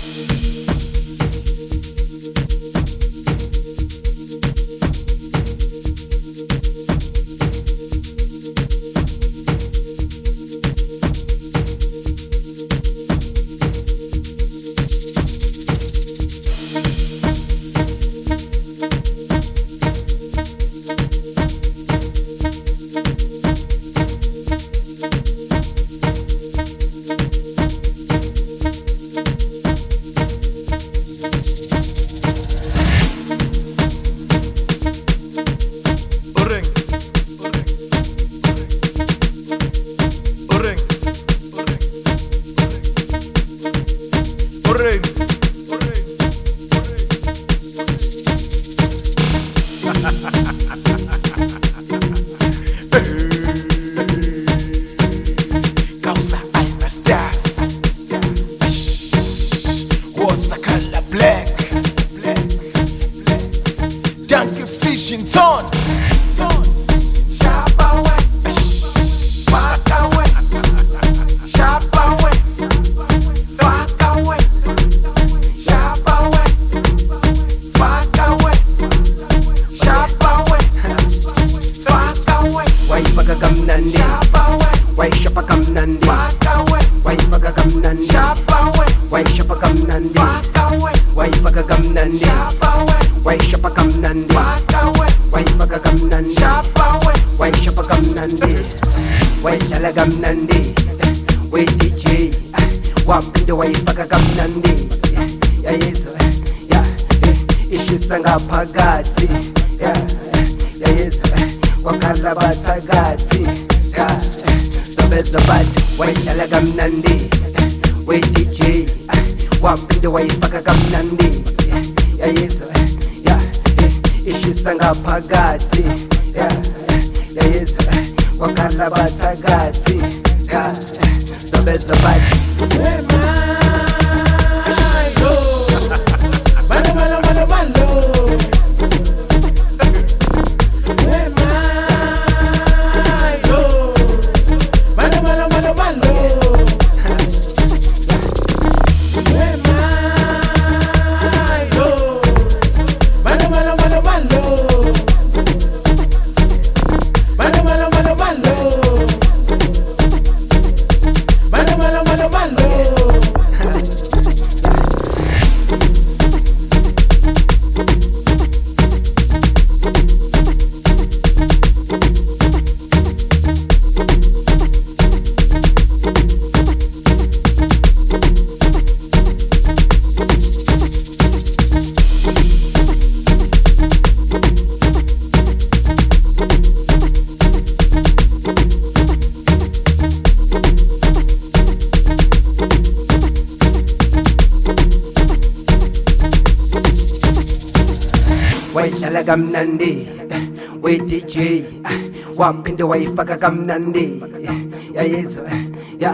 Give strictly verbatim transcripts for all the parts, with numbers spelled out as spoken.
Gamnandi, we D J, wap in the way faka gamnandi, yeah yes, yeah,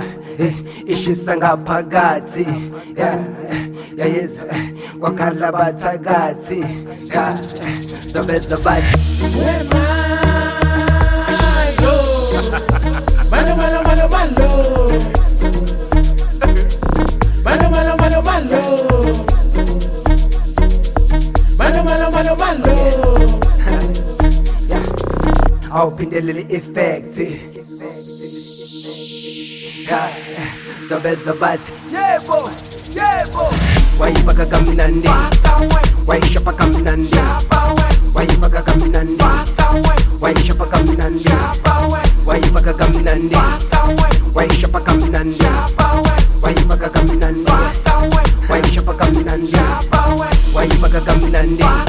ishusanga pagati, yeah, yeah yes, wakala batagati, yeah, the best of bad. Where my go, mano mano mano mano, mano mano mano mano. Mano, mano, mano, mano. Yeah. Open the little effect. Yeah. The best of bad. Yeah, boy. Yeah, boy. Why you fuck a gamnandi? Why you shop a gamnandi? Why you fuck a gamnandi? Why you shop a gamnandi? Why you fuck a gamnandi? Why you shop a gamnandi? Why you fuck a gamnandi? Why you shop a gamnandi? Why you fuck a gamnandi?